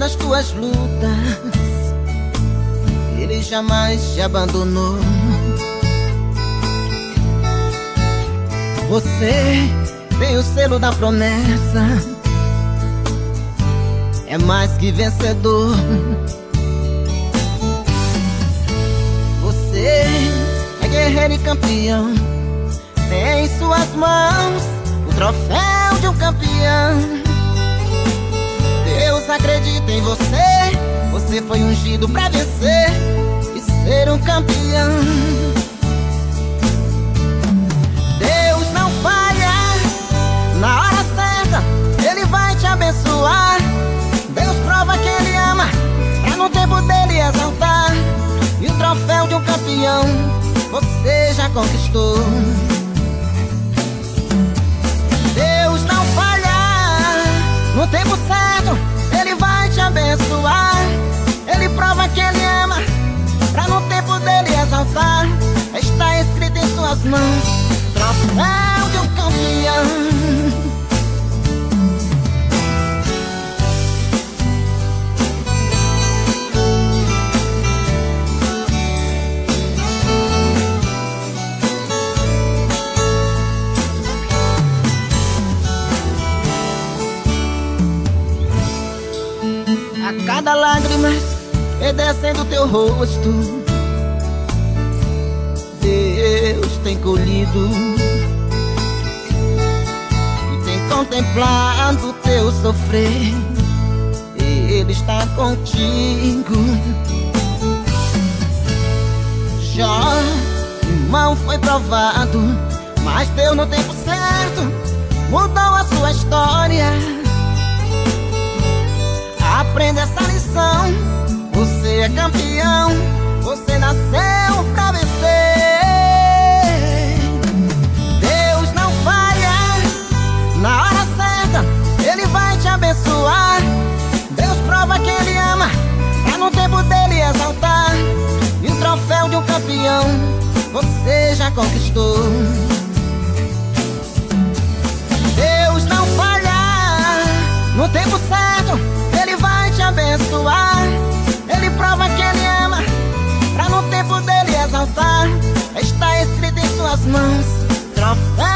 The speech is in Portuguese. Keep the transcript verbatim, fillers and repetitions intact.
nas tuas lutas, Ele jamais te abandonou. Você tem o selo da promessa, é mais que vencedor. Você é guerreiro e campeão, tem em suas mãos o troféu de um campeão. Deus acredita em você, você foi ungido pra vencer e ser um campeão. Deus não falha, na hora certa Ele vai te abençoar. Deus prova que Ele ama, pra no tempo dele exaltar. E o troféu de um campeão você já conquistou. Deus não falha, no tempo certo Ele vai te abençoar. Ele prova que Ele ama, pra no tempo dele exaltar. Está escrito em suas mãos, troféu de um campeão. A cada lágrima que desce do teu rosto, Deus tem colhido e tem contemplado o teu sofrer. Ele está contigo. Jó, irmão, foi provado, mas Deus no tempo certo mudou a sua história. Aprenda essa lição, você é campeão, você nasceu pra vencer. Deus não falha, na hora certa Ele vai te abençoar. Deus prova que Ele ama, pra no tempo dele exaltar. E o troféu de um campeão você já conquistou. Deus não falha, no tempo certo Ele vai te abençoar. Ele prova que Ele ama, pra no tempo dele exaltar. Está escrito em suas mãos, troféu